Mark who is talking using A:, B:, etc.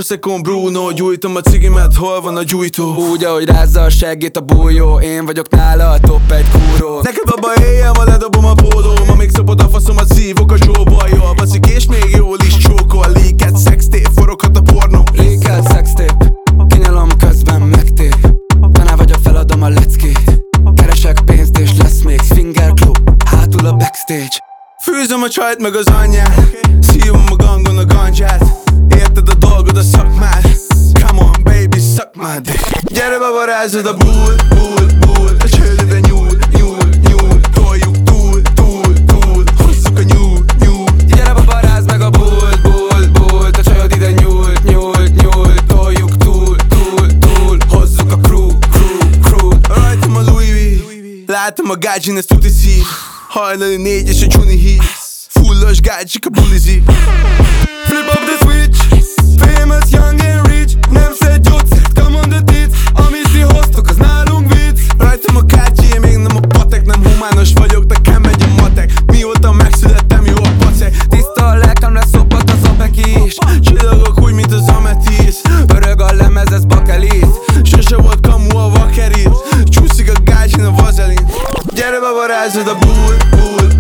A: Prosecco Bruno, gyújtom a cigimet, hol van a gyújtó?
B: Úgy, ahogy rázza a seggét a bújó, én vagyok nála a top egy kúró.
A: Neked baba éjjel, ma ledobom a pólóm. Ma még szabad a faszomat, szívok a zsóból. Jól baszik és még jól is csókol. Léket, szextép, foroghat a pornó.
B: Léket, szextép, kinyalom közben megtép. Taná vagyok, feladom a leckét. Keresek pénzt és lesz még Swinger Club, hátul a backstage.
A: Fűzöm a csajt meg az anyját, szívom a gangon a gandzsát. Érted a dolgod, a szakmád. Come on baby, suck my dick. Gyere baba, rázod a bull, bull, bull. A csődöbe nyúl, nyúl, nyúl. Toljuk túl, túl, túl. Hozzuk a nyúl, nyúl.
B: Gyere baba, rázd meg a bull, bull, bull. A csajod ide nyúl, nyúl, nyúl. Toljuk túl, túl, túl. Hozzuk a crew, crew, crew.
A: Rajtam a Louis V, látom a gádzsin, ez tuti szív. Hajnali 4 és a csuni hív. Fullos gádzsik a bulizik.
C: Flip up the switch, famous, young and rich. Nem szed gyógyszert, come on the tits. Amit ti hoztok, az nálunk vicc.
A: Rajtam a kártya, én még nem a patek. Nem humános vagyok, nekem megy a matek. Mióta megszülettem, jó a pacek.
B: Tiszta a lelkem, lesz szoppat az opeki is.
A: Csillagok úgy, mint az ametíz.
B: Örög a lemez, ez bakelit.
A: Sose volt kamu a vakerit. Csúszik a gádzsin, a vazelin. Gyere baba, rázod a bull, bull,